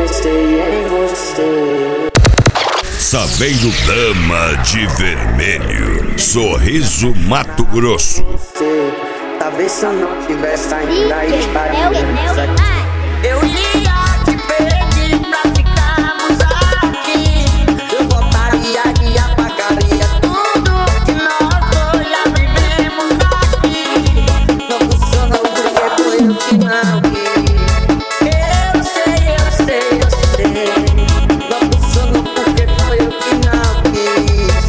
pensei em você. Saveiro Dama de Vermelho, Sorriso Mato Grosso. Talvez se eu não tivesse ainda estaria. Eu ia te pedir pra ficarmos aqui. Eu voltaria e apagaria tudo que nós dois já vivemos aqui. Não funcionou porque foi eu que não quis. Eu sei. Não funcionou porque foi eu que não quis.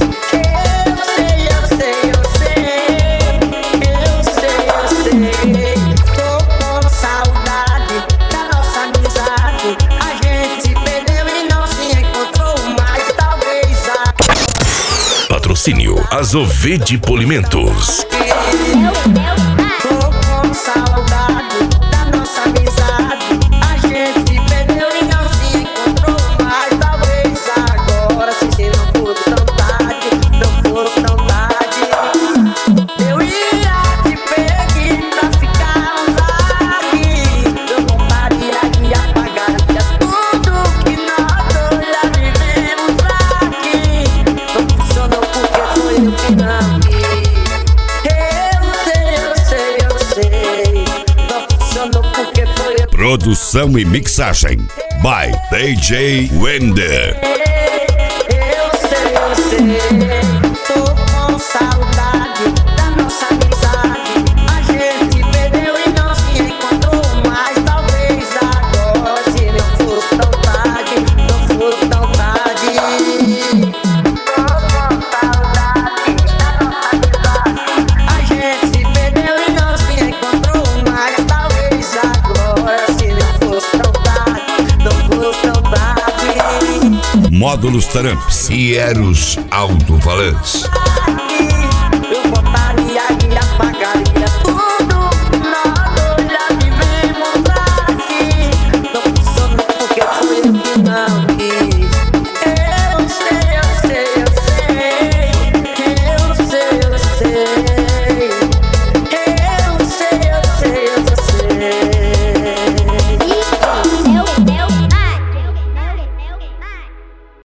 Tô com saudade da nossa amizade. A gente perdeu e não se encontrou mais. Talvez Patrocínio Azovede Polimentos. Tô com saudade da nossa amizade. A gente perdeu e não se encontrou mais. Talvez agora, se não fosse tão tarde, eu ia te pedir pra ficarmos aqui. Eu voltaria e apagaria tudo que nós dois já vivemos aqui. Não funcionou porque foi eu que não quis. Não funcionou porque foi eu. Produção e mixagem by DJ Wender. Eu sei. Tô com saudade da nossa amizade. A gente perdeu e não se encontrou mais. Talvez agora, se não fosse tão tarde. Não fosse tão tarde. Tô com saudade da nossa amizade. A gente perdeu e não se encontrou mais. Talvez agora, se não fosse tão tarde. Não fosse tão tarde. Módulos Taramps e Eros Alto-Falantes.